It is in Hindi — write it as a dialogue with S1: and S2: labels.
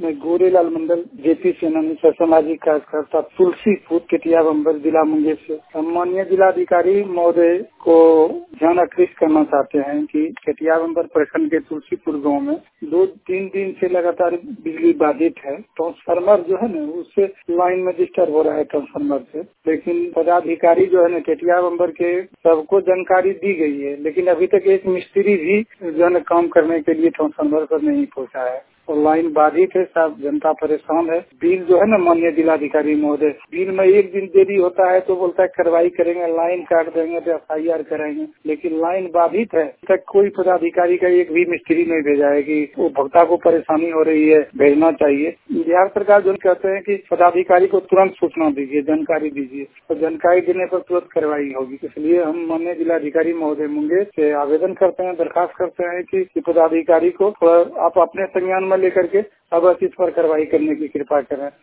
S1: मैं गोरेलाल मंडल जेपी सेनानी सामाजिक कार्यकर्ता तुलसीपुर केटिया बम्बर जिला मुंगेर से सम्मानीय जिलाधिकारी महोदय को ध्यान आकृष्ट करना चाहते हैं कि केटिया बम्बर प्रखंड के तुलसीपुर गांव में 2-3 दिन से लगातार बिजली बाधित है। ट्रांसफार्मर जो है ना उससे लाइन में डिस्टर्ब हो रहा है ट्रांसफार्मर से, लेकिन पदाधिकारी जो है ना केटिया बम्बर के सबको जानकारी दी गई है, लेकिन अभी तक एक मिस्त्री भी जो है ना काम करने के लिए ट्रांसफार्मर पर नहीं पहुंचा है और लाइन बाधित है। सब जनता परेशान है। बिल जो है ना माननीय जिलाधिकारी महोदय, बिल में एक दिन देरी होता है तो बोलता है कार्रवाई करेंगे, लाइन काट देंगे तो FIR कराएंगे, लेकिन लाइन बाधित है तक कोई पदाधिकारी का एक भी मिस्त्री नहीं भेजा है कि वो भक्ता को परेशानी हो रही है, भेजना चाहिए। बिहार सरकार जो कहते हैं कि पदाधिकारी को तुरंत सूचना दीजिए, जानकारी दीजिए, तो जानकारी देने पर तुरंत कार्रवाई होगी। इसलिए हम माननीय जिलाधिकारी महोदय मुंगेर से आवेदन करते हैं, दरखास्त करते हैं कि पदाधिकारी को थोड़ा आप अपने संज्ञान में लेकर के अब इस पर कार्रवाई करने की कृपा करें।